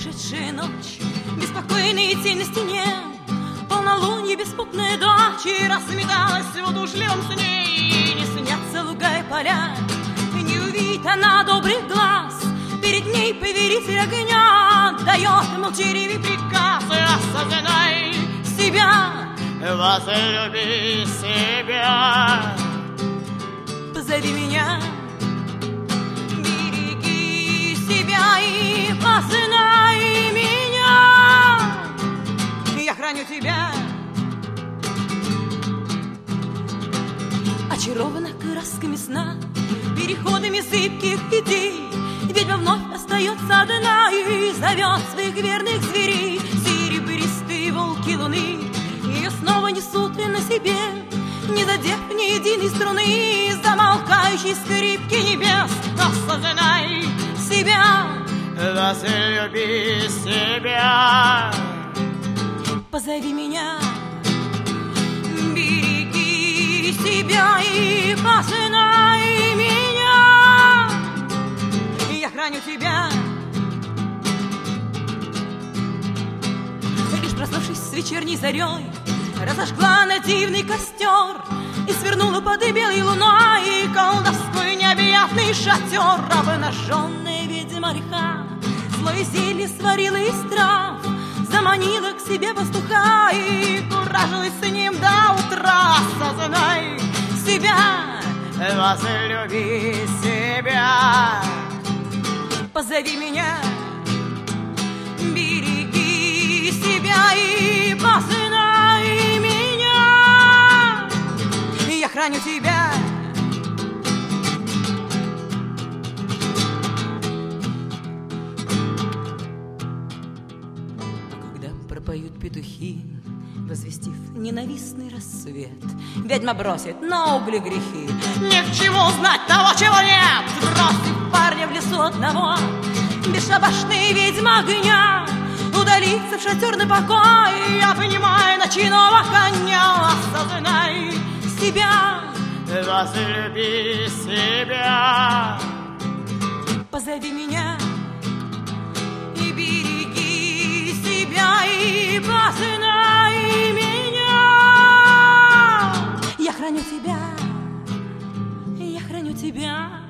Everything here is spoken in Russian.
прошедшая ночь, беспокойная тень на стене, полнолуние, беспутная дочь, разметалась в удушливом сне. И не снятся луга и поля, не увидит она добрых глаз. Перед ней повелитель огня дает молчаливый приказ: осознай себя, возлюби себя, позови меня, береги себя и познай меня. Я храню тебя. Очарована красками сна, переходами зыбких идей, ведьма вновь остается одна и зовет своих верных зверей. Серебристые волки луны ее снова несут и на себе, не задев ни единой струны замолкающей скрипки небес. Осознай себя, возлюби себя, позови меня, береги себя и познай меня. Я храню тебя. Лишь проснувшись с вечерней зарей, разожгла на дивный костер и свернула под белой луной колдовской необъятный шатер. Обнаженная ведьма река злое зелье сварила из трав, заманила к себе пастуха и куражилась с ним до утра. Осознай себя, возлюби себя, позови меня, береги себя и познай меня. Я храню тебя. Когда пропоют петухи, возвестив ненавистный рассвет, ведьма бросит на угли грехи. Ни к чему знать того, чего нет. Бросив парня в лесу одного, бесшабашная ведьма огня удалится в шатер на покой, обнимая ночного коня. Осознай себя, возлюби себя, позови меня, и береги себя и познай меня. Я храню тебя, я храню тебя.